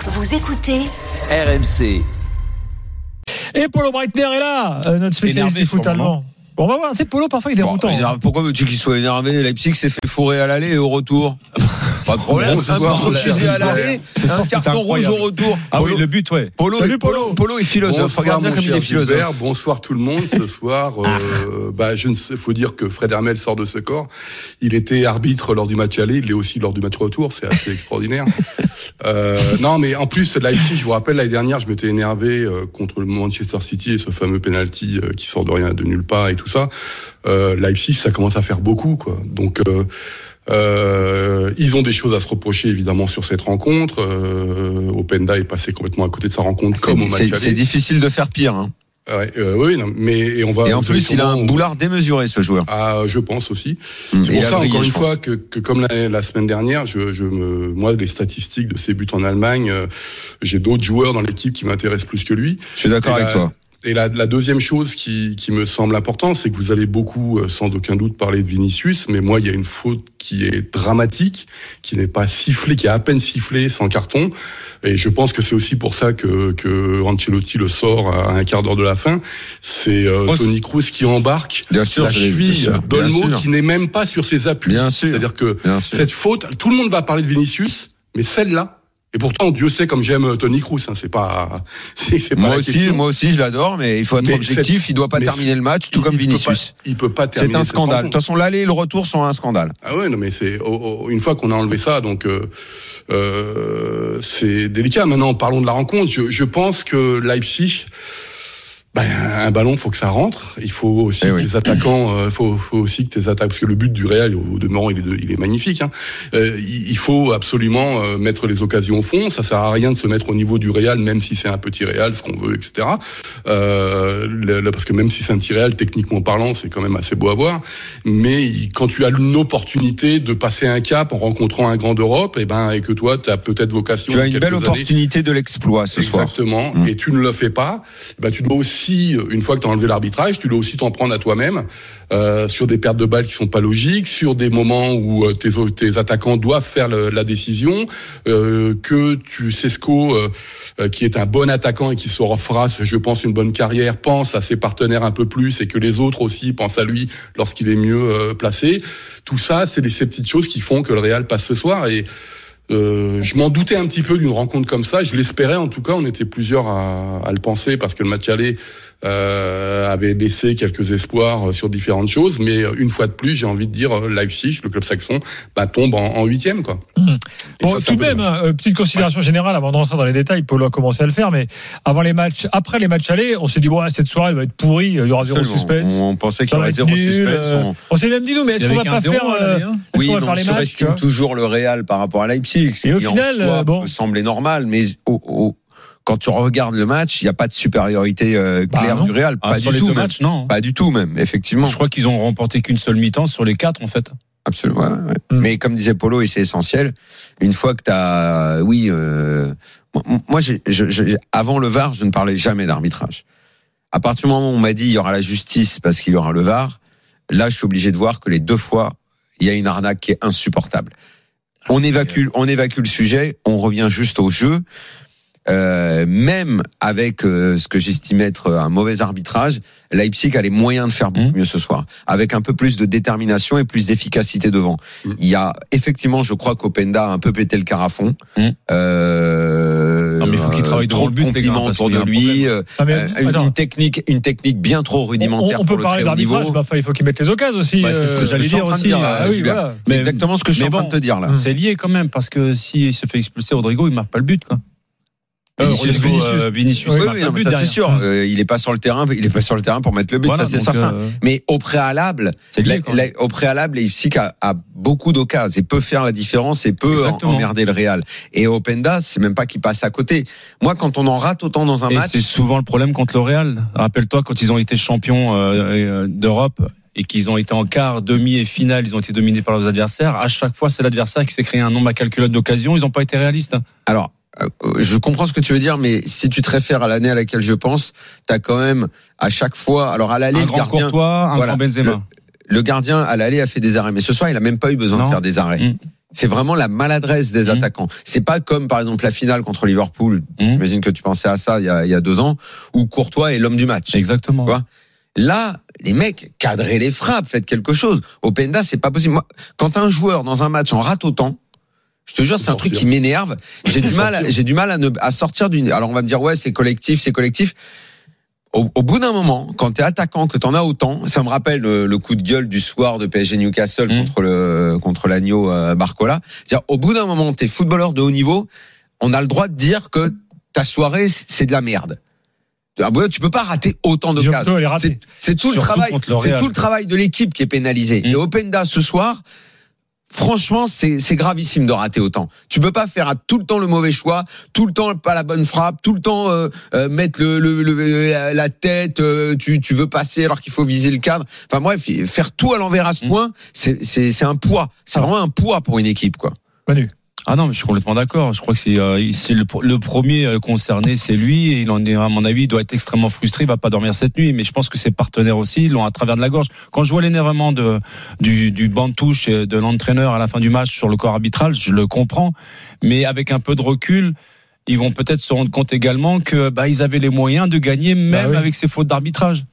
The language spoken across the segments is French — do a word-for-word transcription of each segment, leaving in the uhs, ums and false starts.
Vous écoutez R M C. Et Polo Breitner est là, euh, notre spécialiste du foot allemand. Bon, on va voir, c'est Polo, parfois il est déroutant. Bon, énerve, pourquoi veux-tu qu'il soit énervé? Leipzig s'est fait fourrer à l'aller et au retour. Pas de problème, Bon, un soir, but refusé à l'aller, un carton rouge au retour. Ah Polo, oui, le but, ouais. Polo, Salut, Polo. Polo, Polo est philosophe. Bonsoir, Regarde bien mon comme il cher est philosophe. Gilbert. Bonsoir tout le monde. Ce soir, euh, bah, je ne sais, faut dire que Fred Hermel sort de ce corps. Il était arbitre lors du match aller, il l'est aussi lors du match retour. C'est assez extraordinaire. Euh, non, mais en plus, Leipzig, je vous rappelle, l'année dernière, je m'étais énervé euh, contre le Manchester City et ce fameux penalty euh, qui sort de rien, de nulle part et tout ça. Euh, Leipzig, ça commence à faire beaucoup, quoi. Donc, euh, euh, ils ont des choses à se reprocher, évidemment, sur cette rencontre. Euh, Openda est passé complètement à côté de sa rencontre, C'est, comme au match c'est, aller. c'est difficile de faire pire. Hein. Ouais, euh, oui, non, mais et on va. Et en plus, il a un boulard démesuré, ce joueur. Ah, je pense aussi. Mmh. C'est Et pour ça, brillé, encore une je fois, pense. que, que comme la, la semaine dernière, je, je me, moi, les statistiques de ses buts en Allemagne, euh, j'ai d'autres joueurs dans l'équipe qui m'intéressent plus que lui. Je suis d'accord Et avec la, toi. Et la, la deuxième chose qui, qui me semble importante, c'est que vous allez beaucoup, sans aucun doute, parler de Vinicius, mais moi, il y a une faute qui est dramatique, qui n'est pas sifflée, qui est à peine sifflée, sans carton. Et je pense que c'est aussi pour ça que, que Ancelotti le sort à un quart d'heure de la fin. C'est euh, Toni Kroos qui embarque bien sûr, la cheville d'Olmo qui n'est même pas sur ses appuis. Bien sûr. C'est-à-dire que bien sûr. Cette faute, tout le monde va parler de Vinicius, mais celle-là, et pourtant, Dieu sait comme j'aime Toni Kroos. Hein, c'est pas, c'est, c'est pas moi la aussi, question. moi aussi, je l'adore, mais il faut être mais objectif. cette, il doit pas terminer le match, tout il, comme il Vinicius. Peut pas, il peut pas terminer. C'est un scandale. De toute façon, l'aller et le retour sont un scandale. Ah ouais, non, mais c'est oh, oh, une fois qu'on a enlevé ça, donc euh, euh, c'est délicat. Maintenant, parlons de la rencontre. Je, je pense que Leipzig. Ben, un ballon, faut que ça rentre. Il faut aussi eh que oui. tes attaquants, euh, faut, faut aussi que tes attaques, parce que le but du Real, au demeurant, il est, de, il est magnifique. Hein. Euh, il faut absolument euh, mettre les occasions au fond. Ça sert à rien de se mettre au niveau du Real, même si c'est un petit Real, ce qu'on veut, et cetera. Euh, le, le, parce que même si c'est un petit Real, techniquement parlant, c'est quand même assez beau à voir. Mais il, quand tu as une opportunité de passer un cap en rencontrant un grand d'Europe, et ben, et que toi, tu as peut-être vocation. Tu as une belle années, opportunité de l'exploit ce exactement, soir. Exactement. Mmh. Et tu ne le fais pas. Ben, tu dois aussi Si, une fois que tu as enlevé l'arbitrage, tu dois aussi t'en prendre à toi-même euh, sur des pertes de balles qui sont pas logiques, sur des moments où euh, tes, tes attaquants doivent faire le, la décision, euh, que tu Sesco, euh, qui est un bon attaquant et qui se refera, je pense, une bonne carrière, pense à ses partenaires un peu plus et que les autres aussi pensent à lui lorsqu'il est mieux euh, placé. Tout ça, c'est des, ces petites choses qui font que le Real passe ce soir et Euh, je m'en doutais un petit peu d'une rencontre comme ça. Je l'espérais, en tout cas. On était plusieurs à, à le penser parce que le match aller euh, avait laissé quelques espoirs sur différentes choses. Mais une fois de plus, j'ai envie de dire, Leipzig, le club saxon, bah, tombe en, en huitième, quoi. Mmh. Bon, ça, tout de même, euh, petite considération ouais. générale avant de rentrer dans les détails. Polo a commencé à le faire, mais avant les matchs, après les matchs allés, on s'est dit bon, cette soirée elle va être pourrie. Il y aura zéro Absolument. suspense. On pensait qu'il y aurait zéro nul, suspense. Euh, on... on s'est même dit nous, mais est-ce qu'on va pas faire euh, est-ce oui, qu'on va mais faire on les surestime matchs, toujours le Real par rapport à Leipzig. Et au qui final, en soi euh, bon, peut sembler normal, mais au, au, quand tu regardes le match, il n'y a pas de supériorité euh, claire bah du Real. Ah, pas sur du les tout, deux même. matchs, non. Pas du tout, même, effectivement. Je crois qu'ils ont remporté qu'une seule mi-temps sur les quatre, en fait. Absolument. Ouais, ouais. Mm. Mais comme disait Polo, et c'est essentiel, une fois que tu as. Oui, euh, moi, j'ai, je, je, avant le V A R, je ne parlais jamais d'arbitrage. À partir du moment où on m'a dit il y aura la justice parce qu'il y aura le V A R, là, je suis obligé de voir que les deux fois, il y a une arnaque qui est insupportable. On évacue, on évacue le sujet, on revient juste au jeu. Euh, même avec euh, ce que j'estime être un mauvais arbitrage, Leipzig a les moyens de faire beaucoup mmh. mieux ce soir, avec un peu plus de détermination et plus d'efficacité devant. Mmh. Il y a effectivement, je crois qu'Openda a un peu pété le carafon. Mmh. Euh, non mais il faut qu'il travaille devant le but, les gars, autour de lui. Euh, ah mais, une, une technique, une technique bien trop rudimentaire. On, on peut pour parler le d'arbitrage, bah, il faut qu'il mette les occasions aussi. Bah, c'est ce que j'allais dire aussi. Ah, oui, voilà. C'est exactement ce que je suis en train de te dire là. C'est lié quand même parce que s'il se fait expulser, Rodrigo, il marque pas le but, quoi. Euh, Vinicius, Vinicius, euh, Vinicius oui, oui, non, ça c'est sûr. Euh, il est pas sur le terrain, il est pas sur le terrain pour mettre le but, voilà, ça c'est certain. Euh... Mais au préalable, lié, la, la, au préalable, Leipzig a, a beaucoup d'occasions et peut faire la différence et peut Exactement. emmerder le Real. Et Openda, c'est même pas qu'il passe à côté. Moi, quand on en rate autant dans un et match, c'est souvent le problème contre le Real. Rappelle-toi quand ils ont été champions euh, d'Europe. Et qu'ils ont été en quart, demi et finale, ils ont été dominés par leurs adversaires. À chaque fois, c'est l'adversaire qui s'est créé un nombre incalculable d'occasions. Ils n'ont pas été réalistes. Alors, je comprends ce que tu veux dire, mais si tu te réfères à l'année à laquelle je pense, t'as quand même à chaque fois. Alors à l'aller, un le grand gardien, Courtois, un voilà, grand Benzema. Le, le gardien à l'aller a fait des arrêts, mais ce soir, il a même pas eu besoin non. de faire des arrêts. Mmh. C'est vraiment la maladresse des mmh. attaquants. C'est pas comme, par exemple, la finale contre Liverpool. Mmh. J'imagine que tu pensais à ça il y a, il y a deux ans, où Courtois est l'homme du match. Exactement. Tu vois ? Là, les mecs, cadrez les frappes, faites quelque chose. Openda, c'est pas possible. Moi, quand un joueur dans un match en rate autant, je te jure, c'est un truc qui m'énerve. J'ai du mal, j'ai du mal à, ne, à sortir d'une. Alors on va me dire ouais, c'est collectif, c'est collectif. Au, au bout d'un moment, quand t'es attaquant, que t'en as autant, ça me rappelle le, le coup de gueule du soir de P S G Newcastle mmh. contre le contre l'agneau euh, Barcola. C'est-à-dire, au bout d'un moment, t'es footballeur de haut niveau, on a le droit de dire que ta soirée c'est de la merde. Tu peux pas rater autant de cases. C'est, c'est tout Surtout le travail, le c'est tout le travail de l'équipe qui est pénalisé. Mmh. Et Openda ce soir. Franchement, c'est, c'est gravissime de rater autant. Tu peux pas faire tout le temps le mauvais choix, tout le temps pas la bonne frappe, tout le temps euh, euh, mettre le, le, le la, la tête. Euh, tu, tu veux passer alors qu'il faut viser le cadre. Enfin bref, faire tout à l'envers à ce point, mmh. c'est, c'est, c'est un poids. C'est ah. vraiment un poids pour une équipe, quoi. Manu. Ah non, mais je suis complètement d'accord. Je crois que c'est, euh, c'est le, le premier concerné, c'est lui. Et il en est, à mon avis, il doit être extrêmement frustré. Il va pas dormir cette nuit. Mais je pense que ses partenaires aussi l'ont à travers de la gorge. Quand je vois l'énervement de du, du banc de touche et de l'entraîneur à la fin du match sur le corps arbitral, je le comprends. Mais avec un peu de recul, ils vont peut-être se rendre compte également que bah ils avaient les moyens de gagner même bah oui. avec ces fautes d'arbitrage.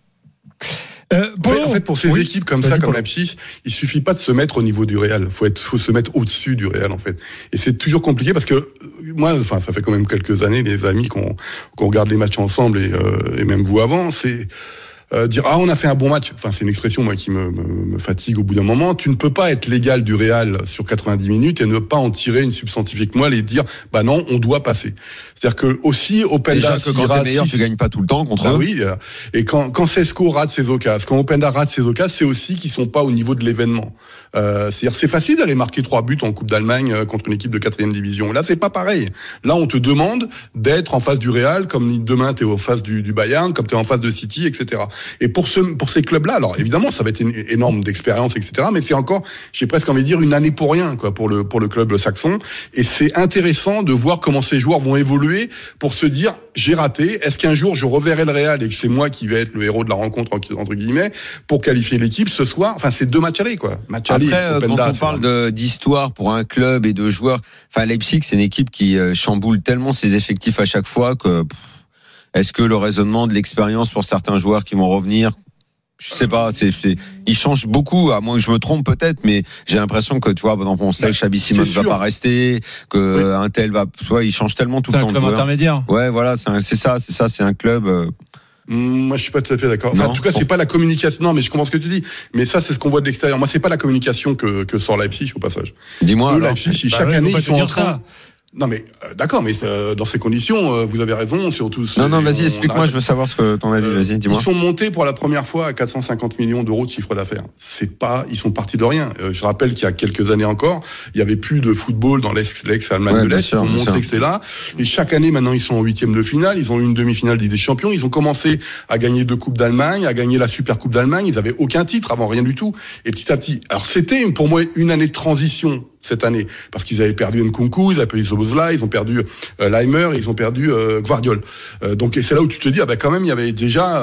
Euh, en, fait, en fait, pour ces oui. équipes comme Vas-y, ça, comme Leipzig, il suffit pas de se mettre au niveau du Real. Faut être, faut se mettre au-dessus du Real, en fait. Et c'est toujours compliqué parce que moi, enfin, ça fait quand même quelques années, les amis, qu'on, qu'on regarde les matchs ensemble et, euh, et même vous avant, c'est euh, dire ah on a fait un bon match. Enfin, c'est une expression moi qui me, me, me fatigue au bout d'un moment. Tu ne peux pas être l'égal du Real sur quatre-vingt-dix minutes et ne pas en tirer une substantifique moelle et dire bah non, on doit passer. C'est-à-dire que aussi Openda, déjà que quand t'es meilleur, tu gagnes pas tout le temps contre bah eux. Oui, et quand quand Sesco rate ses occasions, quand Openda rate ses occasions, c'est aussi qu'ils sont pas au niveau de l'événement. Euh, c'est-à-dire c'est facile d'aller marquer trois buts en Coupe d'Allemagne contre une équipe de quatrième division. Là, c'est pas pareil. Là, on te demande d'être en face du Real, comme demain t'es en face du, du Bayern, comme t'es en face de City, et cetera. Et pour ce pour ces clubs-là, alors évidemment, ça va être une énorme d'expérience, et cetera. Mais c'est encore, j'ai presque envie de dire une année pour rien, quoi, pour le pour le club saxon. Et c'est intéressant de voir comment ces joueurs vont évoluer pour se dire j'ai raté, est-ce qu'un jour je reverrai le Real et que c'est moi qui vais être le héros de la rencontre entre guillemets pour qualifier l'équipe ce soir. Enfin c'est deux matchs allés quoi. Match aller. Après quand on parle de, d'histoire pour un club et de joueurs, enfin Leipzig c'est une équipe qui chamboule tellement ses effectifs à chaque fois que pff, est-ce que le raisonnement de l'expérience pour certains joueurs qui vont revenir, je sais pas, c'est, c'est, il change beaucoup, à moins que je me trompe peut-être, mais j'ai l'impression que, tu vois, par exemple, on sait que Xabi Simons va pas rester, que oui. un tel va, tu vois, il change tellement tout c'est le temps. C'est un club intermédiaire. Ouais, voilà, c'est, un, c'est ça, c'est ça, c'est un club, euh... Moi, je suis pas tout à fait d'accord. Enfin, en tout cas, c'est pas la communication. Non, mais je comprends ce que tu dis. Mais ça, c'est ce qu'on voit de l'extérieur. Moi, c'est pas la communication que, que sort Leipzig, au passage. Dis-moi. Eux, Leipzig, bah chaque ouais, année, ils sont en train. Ça. Non mais euh, d'accord, mais euh, dans ces conditions, euh, vous avez raison, surtout. Non non, vas-y, explique-moi, je veux savoir ce que ton avis. Euh, vas-y, dis-moi. Ils sont montés pour la première fois à quatre cent cinquante millions d'euros de chiffre d'affaires. C'est pas, ils sont partis de rien. Euh, je rappelle qu'il y a quelques années encore, il y avait plus de football dans l'ex, l'ex-Allemagne ouais, de l'Est. Sûr, ils ont montré sûr. que c'est là. Et chaque année, maintenant, ils sont en huitième de finale. Ils ont eu une demi-finale de Ligue des Champions. Ils ont commencé à gagner deux coupes d'Allemagne, à gagner la Super Coupe d'Allemagne. Ils avaient aucun titre avant, rien du tout. Et petit à petit, alors c'était pour moi une année de transition. Cette année, parce qu'ils avaient perdu Nkunku, ils avaient perdu Szoboszlai, ils ont perdu euh, Leimer, ils ont perdu euh, Gvardiol. Euh, donc et c'est là où tu te dis ah ben quand même il y avait déjà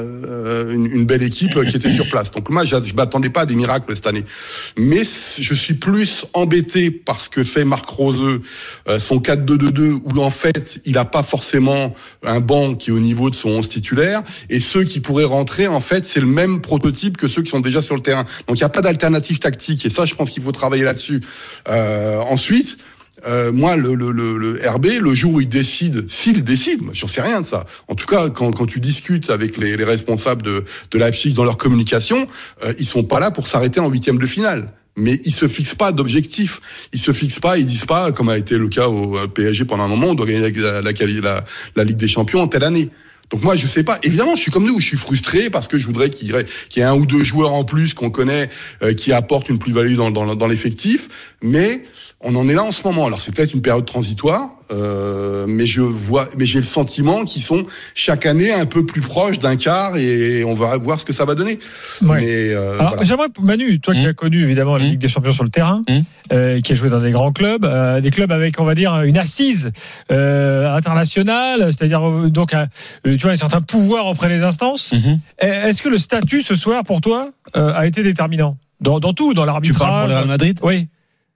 euh, une, une belle équipe qui était sur place. Donc moi je, je m'attendais pas à des miracles cette année, mais je suis plus embêté par ce que fait Marc Rose, euh, son quatre deux deux deux où en fait il a pas forcément un banc qui est au niveau de son onze titulaire et ceux qui pourraient rentrer en fait c'est le même prototype que ceux qui sont déjà sur le terrain. Donc il y a pas d'alternative tactique et ça je pense qu'il faut travailler là-dessus. Euh, ensuite, euh, moi, le, le, le, le R B, le jour où il décide, s'il décide, moi, j'en sais rien de ça. En tout cas, quand, quand tu discutes avec les, les responsables de, de Leipzig dans leur communication, euh, ils sont pas là pour s'arrêter en huitième de finale. Mais ils se fixent pas d'objectif. Ils se fixent pas, ils disent pas, comme a été le cas au P S G pendant un moment, on doit gagner la, la, la, la Ligue des Champions en telle année. Donc moi je sais pas, évidemment je suis comme nous, je suis frustré parce que je voudrais qu'il y ait, qu'il y ait un ou deux joueurs en plus qu'on connaît euh, qui apportent une plus-value dans, dans, dans l'effectif, mais on en est là en ce moment. Alors c'est peut-être une période transitoire, euh, mais je vois, mais j'ai le sentiment qu'ils sont chaque année un peu plus proches d'un quart et on va voir ce que ça va donner. Ouais. Mais euh, alors voilà. J'aimerais Manu, toi mmh. qui as connu évidemment la mmh. Ligue des Champions sur le terrain, mmh. euh, qui a joué dans des grands clubs, euh, des clubs avec on va dire une assise euh, internationale, c'est-à-dire euh, donc euh, tu vois un certain pouvoir auprès des instances. Mmh. Est-ce que le statut ce soir pour toi euh, a été déterminant dans, dans tout, dans l'arbitrage? Tu parles pour le Real Madrid? Oui.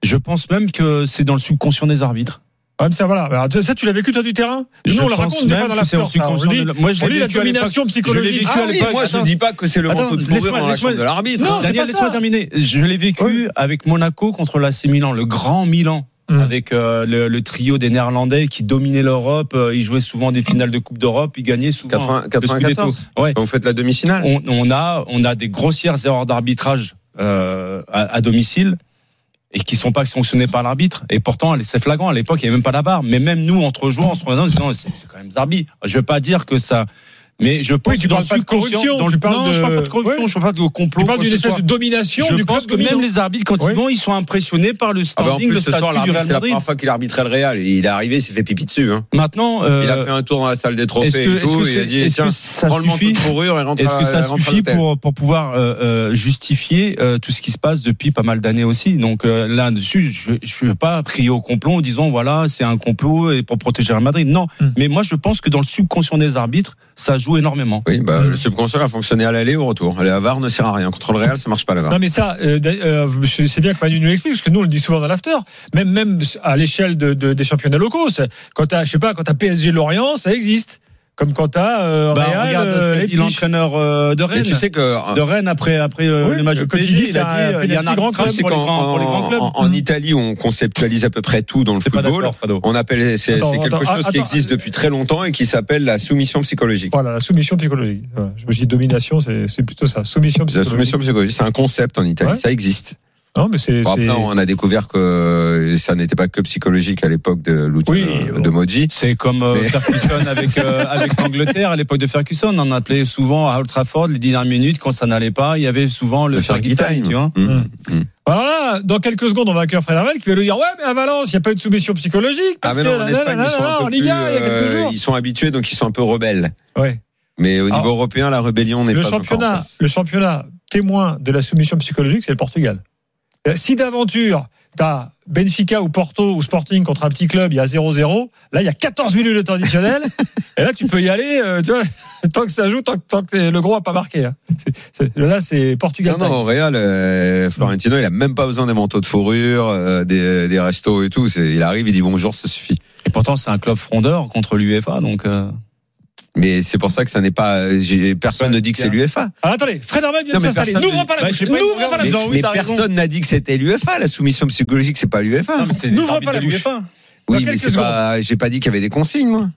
Je pense même que c'est dans le subconscient des arbitres. Ouais, mais ça, voilà. Alors, ça, tu l'as vécu, toi, du terrain? Je Nous, on le pense raconte des fois dans la c'est au subconscient. on dit, Moi, je on l'ai dit la vécu à domination l'époque. psychologique. Je l'ai vécu Ah à oui, l'époque. moi je Attends. dis pas que c'est le Attends, manteau de fourrure laisse-moi- dans la laisse-moi- chambre de l'arbitre. Non, c'est Daniel, pas laisse-moi ça. terminer. Je l'ai vécu Oui. avec Monaco contre l'A C Milan, le grand Milan. Hum. Avec euh, le, le trio des Néerlandais qui dominaient l'Europe, euh, ils jouaient souvent des finales de Coupe d'Europe, ils gagnaient souvent quatre-vingts le quatre-vingt-quatorze. Scudetto. Ouais. Quand vous faites la demi-finale. On, on a on a des grossières erreurs d'arbitrage euh, à, à domicile et qui sont pas sanctionnées par l'arbitre. Et pourtant, c'est flagrant. À l'époque, il n'y avait même pas la barre. Mais même nous, entre joueurs, on se regarde, on se dit non, c'est, c'est quand même Zarbi. Je vais pas dire que ça. Mais je pense Oui, tu que dans parles le pas de subconscient, corruption, dans le- tu parles non, de- je parle pas de corruption, Ouais. je parle pas de complot. Tu parles quoi d'une que ce espèce soit. de domination Je du pense club que même dominant. les arbitres, quand Oui. ils vont, ils sont impressionnés par le Ah bah en standing, plus le ce soir, statut du l'arbitre, Real c'est la Madrid. première fois qu'il arbitrait le Real. Et il est arrivé, il s'est fait pipi dessus. Hein. Maintenant, euh, Il a fait un tour dans la salle des trophées est-ce que, et est-ce tout. que et il a c'est- dit est-ce tiens, que ça prends le manteau suffit de fourrure et rentre Est-ce à- que ça rentre à suffit l'hôtel. pour pour pouvoir euh, euh, justifier euh, tout ce qui se passe depuis pas mal d'années aussi. Donc euh, là-dessus, je je veux pas crier au complot en disant voilà c'est un complot et pour protéger le Real Madrid. Non, Mm. mais moi je pense que dans le subconscient des arbitres, ça joue énormément. Oui, bah, Mm. le subconscient a fonctionné à l'aller et au retour. La V A R ne sert à rien. Contre le Real, ça marche pas la V A R. Non mais ça, euh, euh, je sais bien que Manu nous l'explique parce que nous on le dit souvent dans l'after. Même même à l'échelle de, de, des championnats locaux, c'est- quand t'as, je sais pas, quand t'as P S G Lorient, ça existe. Comme quand t'as euh, Bah, Real, regarde euh, ce qu'a dit Leipzig. l'entraîneur euh, de Et Rennes. tu sais que De Rennes après après euh, Oui, le match de quand P S G, il dit il c'est a un dit il y a un penalty grand arbitrage club, c'est pour les qu'en grands pour les grands clubs. en, en Italie, on conceptualise à peu près tout dans le C'est pas football. d'accord, Fredo. On appelle c'est, Attends, c'est quelque attends, chose qui attends, existe depuis très longtemps et qui s'appelle la soumission psychologique. Voilà, la soumission psychologique. Voilà. Je me dis domination, c'est, c'est plutôt ça. Soumission La psychologique. soumission psychologique, c'est un concept en Italie, Ouais. ça existe. Non, mais c'est. Bon, c'est... après, on a découvert que ça n'était pas que psychologique à l'époque de l'outil Oui, de, bon. de Moji. C'est comme euh, Mais- Ferguson avec euh, avec l'Angleterre à l'époque de Ferguson, on appelait souvent à Old Trafford les dix dernières minutes quand ça n'allait pas, il y avait souvent le, Le Fergie Fergie time, time. tu vois. Mmh. Hum. Mmh. Alors là, dans quelques secondes, on va accueillir Fred Hermel qui va lui dire ouais, mais à Valence, il n'y a pas eu de soumission psychologique parce Ah, mais que non, en là, Espagne, là, ils sont là, un peu en plus, Liga, il y a quelques euh, jours. ils sont habitués, donc ils sont un peu rebelles. Ouais. Mais au niveau Alors, européen, la rébellion n'est Le pas encore en championnat, place. le championnat témoin de la soumission psychologique, c'est le Portugal. Euh, Si d'aventure, t'as Benfica ou Porto ou Sporting contre un petit club, il y a zéro zéro, là, il y a quatorze minutes de temps additionnel, et là, tu peux y aller, euh, tu vois, tant que ça joue, tant, que- tant que le gros a pas marqué. Hein. C'est- c'est- là, c'est Portugal. Non, non, au Real, euh, Florentino, il a même pas besoin des manteaux de fourrure, euh, des, des restos et tout. C'est, il arrive, il dit bonjour, ça suffit. Et pourtant c'est un club frondeur contre l'UEFA donc euh... Mais c'est pour ça que ça n'est pas. j'ai- Personne ne dit que c'est l'UEFA. Alors, attendez, Fred Hermel vient Non, de mais s'installer. personne N'ouvre ne- pas la Bah, bouche. je sais pas, N'ouvre ils pas la regardent, bouche. ils Mais, ont- oui, mais t'as raison. personne n'a dit que c'était l'UEFA. La soumission psychologique, c'est pas l'UEFA. Non, mais c'est N'ouvre des arbitres pas la de bouche. l'UEFA. Dans Oui, mais quelques c'est pas. J'ai pas dit qu'il y avait des consignes, moi.